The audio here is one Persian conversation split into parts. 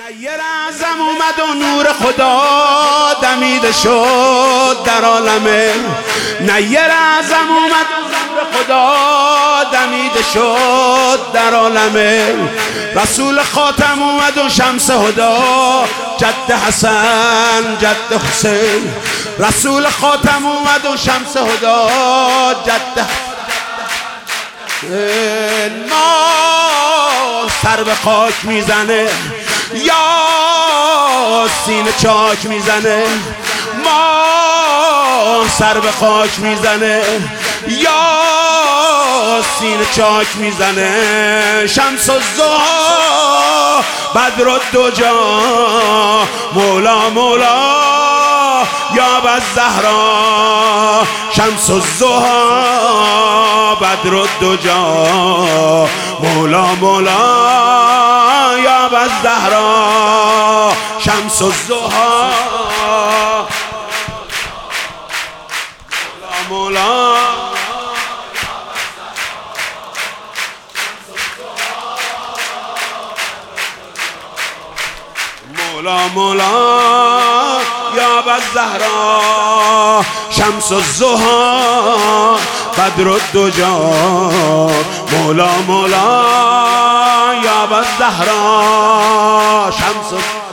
نیر اعظم اومد و نور خدا دمیده شد در عالمه. نیر اعظم اومد و نور خدا دمیده شد در عالمه. رسول خاتم اومد و شمس هدا جد حسن جد حسین. رسول خاتم اومد و شمس هدا جد ما سر به خاک میزنه یا سینه چاک میزنه. ما سر به خاک میزنه یا سینه چاک میزنه. شمس الضحی بدر الدجا مولا مولا یا بالزهرا. شمس الضحی بدر الدجا مولا مولا یا بالزهرا. شمس الضحی مولا مولا مولا مولا یا بالزهرا. شمس الضحی بدر الدجا مولا مولا یا بالزهرا. شمس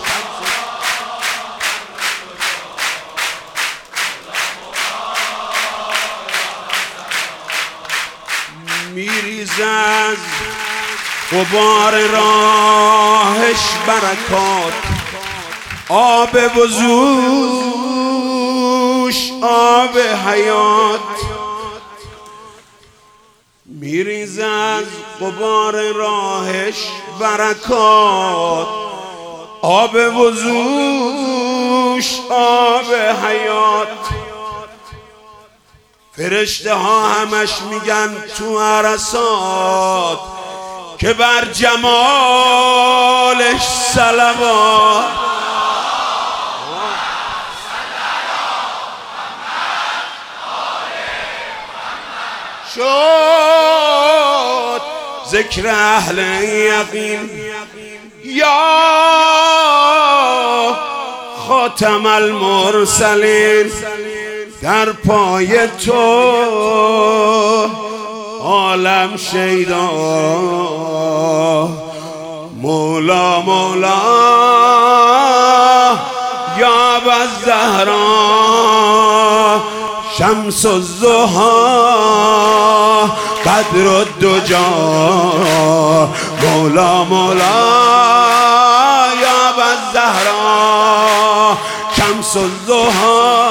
میریز از غبار راهش برکات، آب وضوش آب حیات. میریز از غبار راهش برکات، آب وضوش آب حیات. فرشته ها همش میگن تو عرصات که بر جمالش صلوات. شد ذکر اهل یقین یا خاتم المرسلین. در پای تو عالم شیدا مولا مولا یا بالزهرا. شمس الضحی بدر الدجا مولا مولا یا بالزهرا. شمس الضحی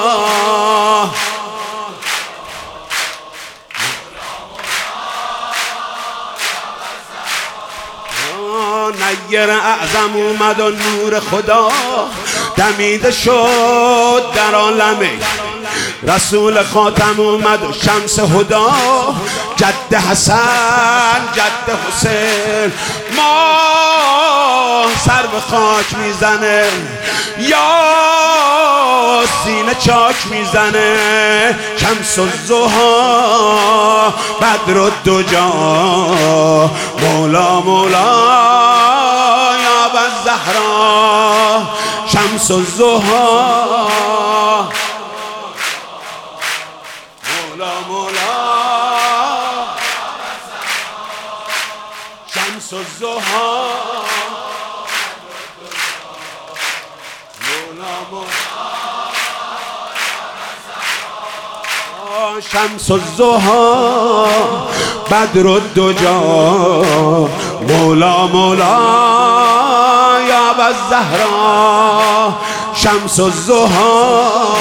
نیر اعظم اومد و نور خدا دمیده شد در عالمه. رسول خاتم اومد و شمس هدا جد حسن جد حسین. ما سر به خاک میزنه یا سینه چاک میزنه. شمس الضحی بدر الدجا مولا مولا یا بالزهرا. شمس الضحی مولا مولا شمس الضحی مولا مولا. شمس الضحی بدر الدجا مولا مولا یا بالزهرا. شمس الضحی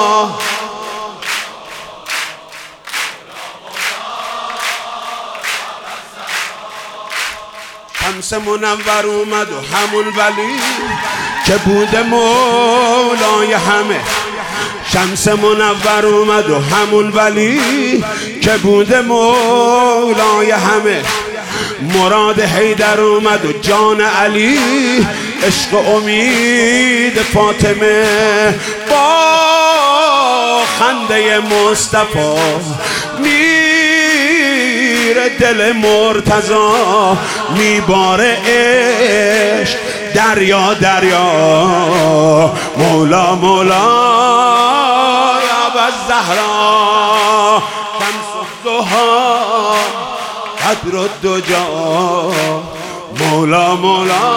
شمس منور اومد و همون ولی که بوده مولای همه. شمس منور اومد و همون ولی که بوده مولای همه. مراد حیدر اومد و جان علی عشق امید فاطمه. با خنده مصطفی میره دل مرتضی، میباره عشق دریا دریا مولا مولا یا ابوالزهرا شمس الضحی بدر الدجا مولا مولا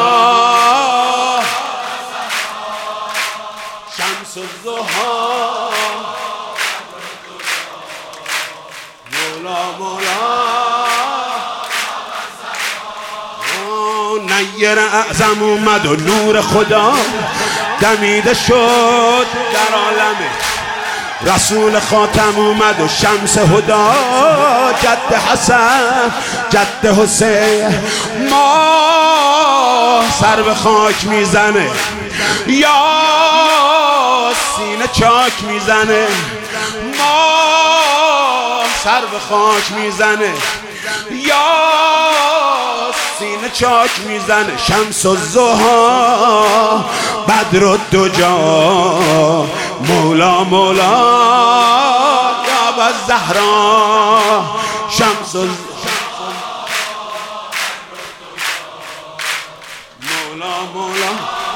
شمس الضحی مولا مولا نیر اعظم اومد و نور خدا دمیده شد در عالمه رسول خاتم اومد و شمس هدا جد حسن جد حسین ما سر به خاک میزنه یا سینه چاک میزنه ما سر به خاک میزنه یا سینه چاک میزنه شمس الضحی بدر الدجا مولا مولا یا ابوالزهرا شمس مولا مولا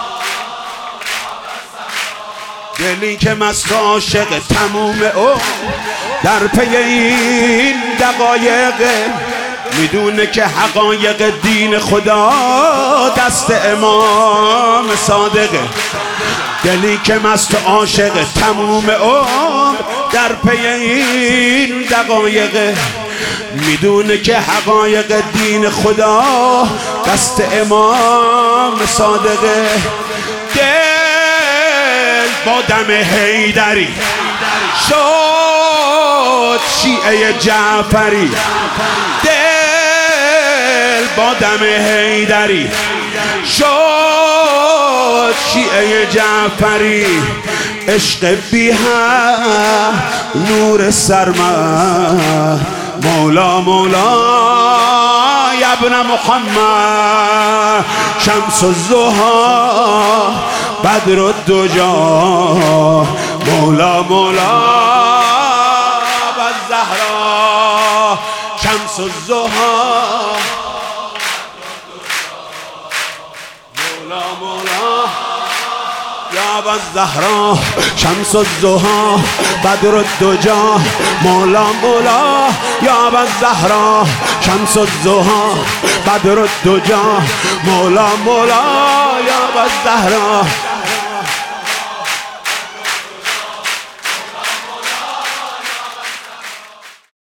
دلی که مست عاشق تموم او در پی این دقایق میدونه که حقایق دین خدا دست امام صادقه دلی که مست عاشق تموم عمر در پی این دقایق میدونه که حقایق دین خدا دست امام صادقه دل با دم حیدری شد شیعه جعفری دل با دم حیدری شد شیعه جعفری عشق بی‌حد نور سرمد مولا مولا یا ابن محمد شمس الضحی بدر الدجا مولا مولا ابوالزهرا شمس الضحی مولا مولا یا ابوالزهرا شمس الضحی بدر الدجا مولا مولا یا ابوالزهرا شمس الضحی بدر الدجا مولا مولا یا ابوالزهرا